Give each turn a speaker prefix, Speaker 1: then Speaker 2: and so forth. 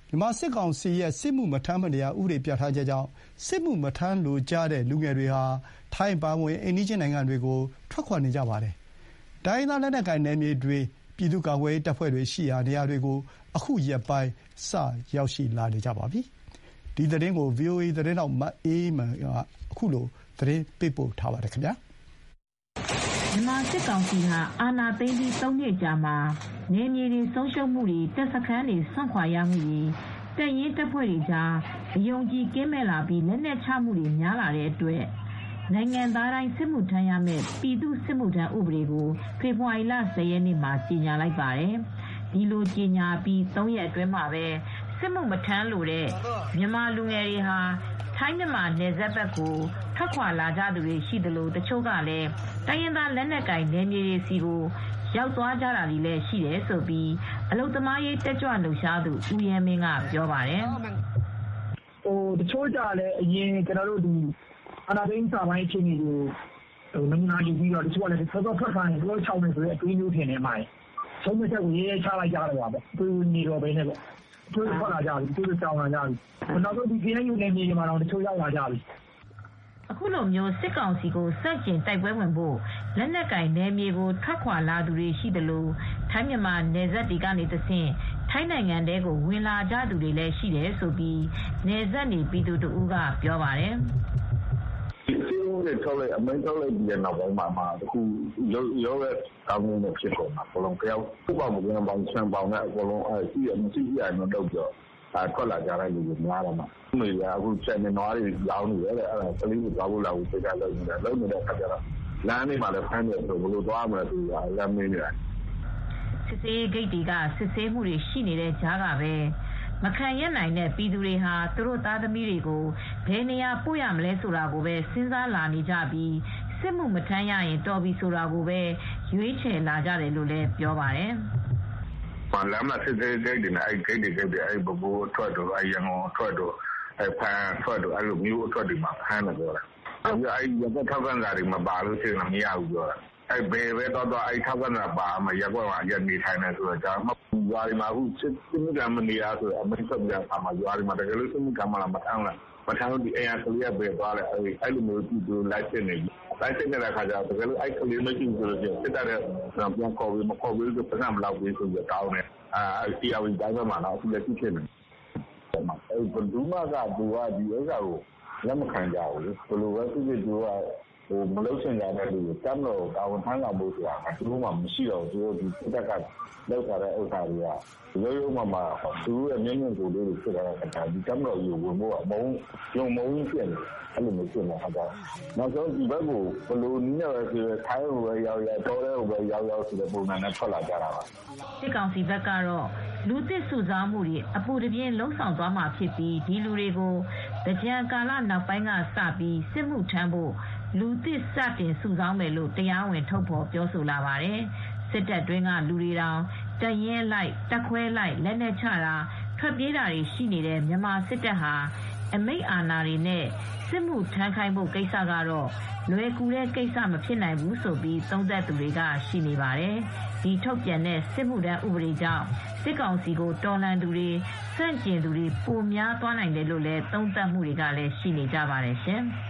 Speaker 1: မြန်မာစစ်ကောင်စီရဲ့စစ်မှုမထမ်းမနေရဥပဒေပြဌာန်းချက်ကြောင့်စစ်မှုမထမ်းလိုကြတဲ့လူငယ်တွေဟာထိုင်းပါဝင်အိမ်နီးချင်းနိုင်ငံတွေကိုထွက်ခွာနေကြပါတယ်။တိုင်းရင်းသားလက်နက်ကိုင်နယ်မြေတွေပြည်သူ့ကာကွယ်ရေးတပ်ဖွဲ့တွေရှိရာနေရာတွေကိုအခုရက်ပိုင်းစရောက်ရှိလာနေကြပါပြီ။ဒီသတင်းကို VOA သတင်းတောက်မအေးမန်ကအခုလိုသတင်းပေးပို့ထားပါတယ်ခင်ဗျာ။
Speaker 2: မြန်မာစစ်ကောင်စီဟာအာဏာသိမ်းပြီး3နှစ်ကြာမှာနယ်မြေတွေဆုံးရှုံးမှုတွေတပ်စခန်းတွေဆွန့်ခွာရမှုတွေတပ်ရင်းတပ်ဖွဲ့တွေကြားအယုံကြည်ကင်းမဲ့လာပြီးလက်နက်ချမှုတွေများလာတဲ့အတွက်နိုင်ငံသားတိုင်းစစ်မှုထမ်းရမယ့်ပြည်သူ့စစ်မှုထမ်းဥပဒေကိုဖေဖော်ဝါရီလ10ရက်နေ့မှာကြေညာလိုက်ပါတယ်။ဒီလိုကြေညာပြီး3ရက်အတွင်းမှာပဲစစ်မှုမထမ်းလိုတဲ့မြန်မာလူငယ်တွေဟာထိုင်းမြန်မာနယ်စပ်ဘက်ကိုထွက်ခွာလာကြသူတွေရှိသလိုတချို့ကလည်းတိုင်းရင်းသားလက်နက်ကိုင်နယ်မြေတွေစီကိုရောက်သွားကြတာတွေလည်းရှိတယ်ဆိုပြီးအလုပ်သမားရေးတက်ကြွလှုပ်ရှားသူဦးရဲမင်းကပြောပါတယ်
Speaker 3: ။တချို့ကြလည်းအရင်ကျွန်တော်တို့ဒီအာဏာသိမ်းစာပိုင်းအခြေအနေကိုနမူနာယူပြီးတော့တချို့ကလည်းစောစောထွက်ခိုင်းလို့6နေဆိုတဲ့အတွေးမျိုးထင်နေမှာ။ဆုံးဖြတ်ချက်ကိုရေးချလိုက်ကြတော့ပါပဲ။တွေးနေတော့ပဲနဲ့ပေါ့။တွေးထွက်လာကြပြီ။တွေးကြောင်လာကြပြီ။နောက်တော့ဒီ KNU နယ်မြေတွေမှာတော့တချို့ရောက်လာကြပြီ
Speaker 2: ။အခုလိုမျိုးစစ်ကောင်စီကိုစန့်ကျင်တိုက်ပွဲဝင်ဖို့လက်နက်ကင်နယ်မြေကိုထွက်ခွာလာသူတွေရှိသလိုထိုင်းမြန်မာနယ်စပ်တွေကနေတဆင့်ထိုင်းနိုင်ငံထဲကိုဝင်လာကြသူတွေလည်းရှိတယ်ဆိုပြီးနယ်စပ်နေပြည်သူတို့ကပြောပါတယ်။
Speaker 4: ဒီလိုထုတ်လိုက်အမိန့်ထုတ်လိုက်ပြီးတဲ့နောက်ပိုင်းမှာအခုရောရဲ့ကောင်းမှုဖြစ်ကုန်တာဘလုံးကြောက်ဥပမာကပေါင်းချမ်းပေါင်းတဲ့အကုန်လုံးရှိရမရှိရတော့တော့ပြောထွက်လာကြတဲ့လူတွေများတော့မှာမိကအခုချက်နေနွားတွေရောင်းနေတယ်အဲ့ဒါကလေးကိုသွားဖို့လာဖို့စိတ်ကလုံးနေတဲ့ခါကျတော့လမ်းလေးမှာလည်းဖမ်းတယ်ဆိုဘလို့သွားမလဲသူကလမ်းမင်းနေတယ်
Speaker 2: စစ်စေးဂိတ်တွေကစစ်ဆေးမှုတွေရှိနေတဲ့ကြားကပဲမခံရနိုင်တဲ့ပြည်သူတွေဟာသူတို့သားသမီးတွေကိုဘယ်နေရာပို့ရမလဲဆိုတာကိုပဲစဉ်းစားလာနေကြပြီးစစ်မှုမထမ်းရရင်တော်ပြီဆိုတာကိုပဲရွေးချယ်လာကြတယ်လို့လည်းပြောပါတယ်
Speaker 4: လမ်းမှာစစ်စေးဂိတ်တွေနဲ့ဂိတ်တွေဘဘိုးအထွက်တော့ရန်ကုန်အထွက်တော့ဖန်ထွက်တော့အဲ့လိုမျိုးအထွက်တွေမှာဖမ်းတယ်ပြောတာအဲ့ရတဲ့ထောက်ကန်စာတွေမပါလို့ရှိရင်မရဘူးပြောတာအဲ့ဘယ်ပဲတော့အဲ့ထောက်ကန်စာပါမှရက်ကွက်မှာရက်နေထိုင်နေဆိုတော့ဒါမှရွာတွေမှာအခုစစ်မှုကံမနေရဆိုအမိန့်ဆက်ပြန်ပါမှာရွာတွေမှာတကယ်လို့စစ်မှုကံမလာမထမ်းလို့ဒီအရာကလေးပဲသွားတယ်အဲ့လိုမျိုးသူလိုက်စစ်နေလိုက်စစ်နေတဲ့ခါကျတော့တကယ်လို့အဲ့ကလေးမရှိဘူးဆိုလို့စစ်တဲ့ပြန်ခေါ်ပြီးမခေါ်ဘူးဆိုပြန်မလောက်ဘူးဆိုတော့တောင်းတယ်အဲ့ဒီအဝိတိုင်းမှာတော့အခုလည်းဖြစ်နေတယ်အဲ့ဘဒူးမကသူကဒီဥစ္စာကိုလက်မခံကြဘူးလေဘယ်လိုပဲသူကမလုပ်ချင်ကြတဲ့လူတမ်းတော့တာဝန်ထမ်းလာဖို့ဆိုတာသူတို့မှမရှိတော့သူတို့ဒီတက်ကလောက်ထားတဲ့ဥစ္စာတွေကရိုးမှသူတို့ရဲ့မျက်မြင်ကိုယ်လေးတွေဖြစ်လာတဲ့အခါဒီတမ်းတော့ယူဝင်ဖို့အမုန်းဖြစ်နေအဲ့လိုမျိုးဖြစ်နေတာတော့နောက်ဆုံးဒီဘက်ကိုဘယ်လိုနည်းနဲ့ပဲဆိုထိုင်းကိုပဲရောက်တော်တဲ့ကိုပဲရောက်ဆိုတဲ့ပုံစံနဲ့ထွက်လာကြတာပါ
Speaker 2: စစ်ကောင်စီဘက်ကတော့လူသစ်စုဆောင်းမှုတွေအပူတပြင်းလှုံ့ဆော်သွားမှာဖြစ်ပြီးဒီလူတွေကိုကြံကာလနောက်ပိုင်းကစပြီးစစ်မှုထမ်းဖို့လူသစ်စတင်စုဆောင်းမယ်လို့တရားဝင်ထုတ်ဖော်ပြောဆိုလာပါတယ်။စစ်တပ်တွင်းကလူတွေတောင်တပ်ရင်းလိုက်တပ်ခွဲလိုက်လက်နက်ချတာထွက်ပြေးတာတွေရှိနေတဲ့မြန်မာစစ်တပ်ဟာအမိန့်အာဏာတွေနဲ့စစ်မှုထမ်းခိုင်းဖို့ကိစ္စကတော့လွယ်ကူတဲ့ကိစ္စမဖြစ်နိုင်ဘူးဆိုပြီးသုံးသပ်သူတွေကရှိနေပါတယ်။ဒီထုတ်ပြန်တဲ့စစ်မှုထမ်းဥပဒေကြောင့်စစ်ကောင်စီကိုတော်လှန်သူတွေစန့်ကျင်သူတွေပိုများသွားနိုင်တယ်လို့လည်းသုံးသပ်မှုတွေကလည်းရှိနေကြပါတယ်ရှင်။